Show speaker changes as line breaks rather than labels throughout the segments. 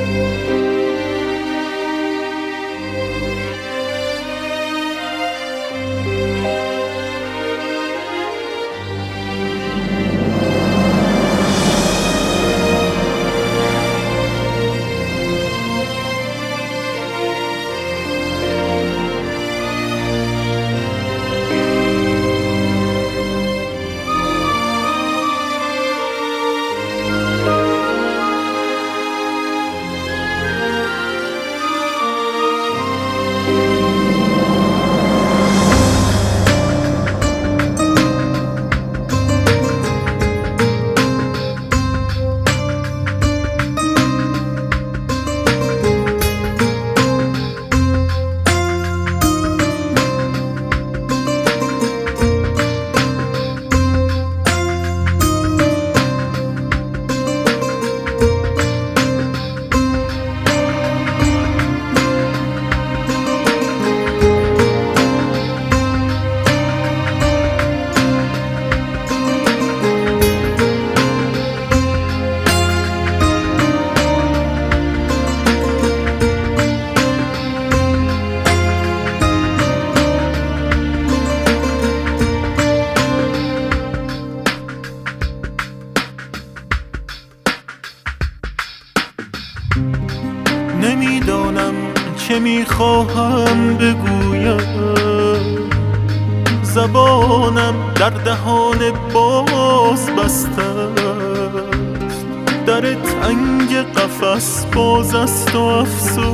نمیدانم چه میخواهم بگویم، زبانم در دهان باز بسته است. در تنگ قفس باز است و افسوس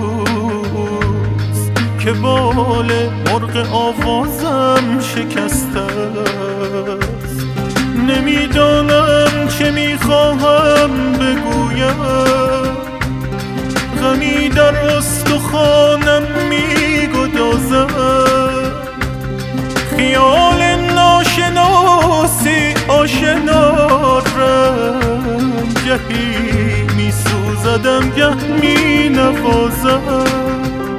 که بال مرغ آوازم شکسته است. نمیدانم چه میخواهم بگویم، غمی در استخوانم میگدازد. خیال ناشناسی آشنا رنگ، گهی میسوزدم گه مینوازد.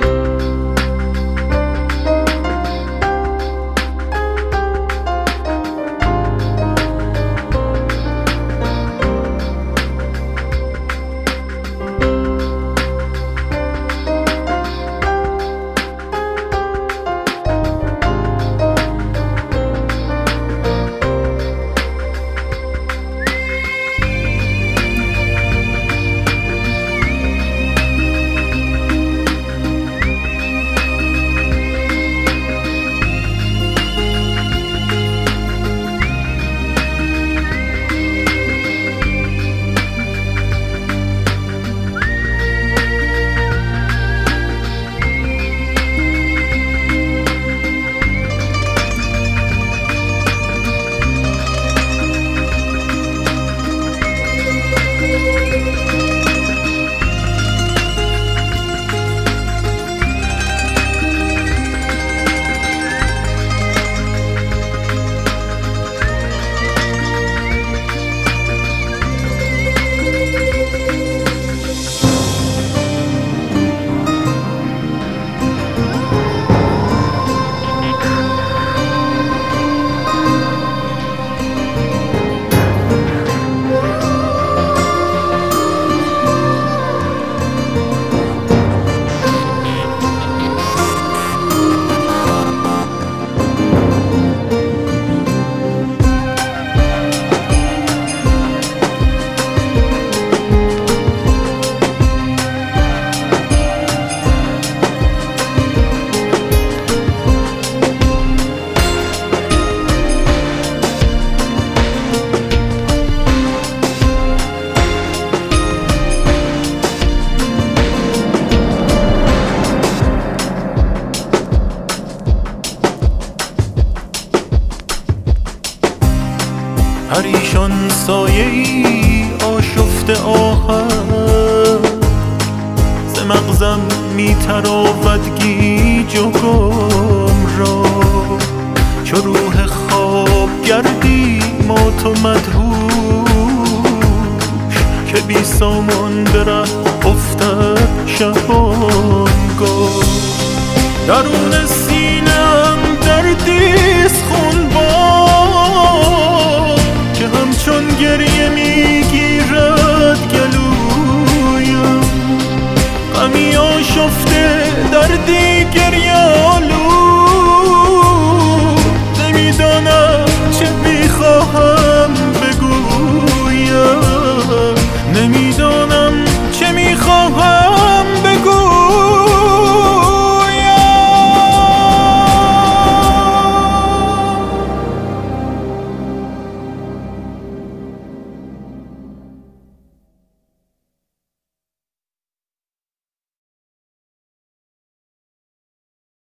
پریشان سایه‌ای آشفته آهن، ز مغزم میتراود گیج و گم را. چو روح خواب گردی مات و مدهوش، که بی سامان به ره افتد شبانگاه. درون